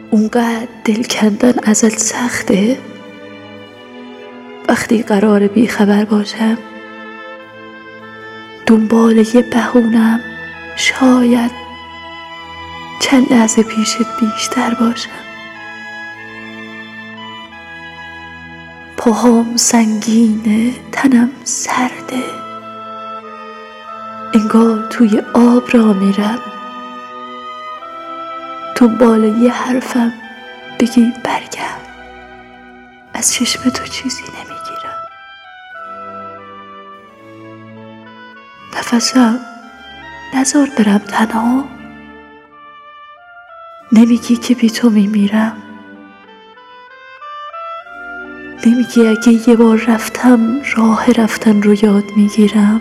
اونقدر دل کندن ازت سخته؟ وقتی قرار بیخبر باشم دنبال یه بهونم، شاید چند لحظه پیشت بیشتر باشم. پاهام سنگینه، تنم سرده، انگار توی آب را میرم. دنبال یه حرفم بگی برگرد، از چشم تو چیزی نمیگیرم. نفسم نذار برم تنها، نمیگی که بی تو میمیرم. نمیگی اگه یه بار رفتم راه رفتن رو یاد میگیرم.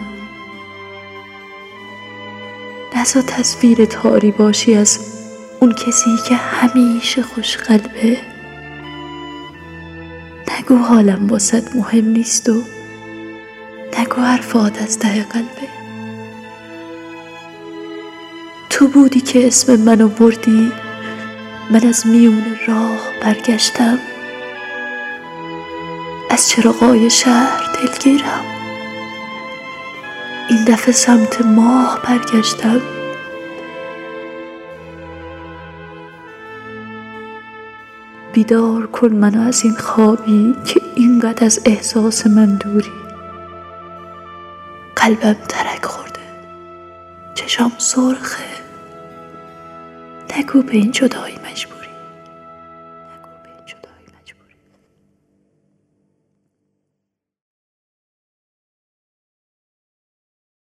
نذار تصویر تاری باشی از اون کسی که همیشه خوش قلبه. نگو حالم واسد مهم نیست و نگو حرفات از ته قلبه. تو بودی که اسم منو بردی، من از میون راه برگشتم. از چراغای شهر دلگیرم، این دفعه سمت ماه برگشتم. بیدار کن منو از این خوابی که اینقدر از احساس من دوری. قلبم ترک خورده، چشام سرخه، نگو به این جدایی مجبور.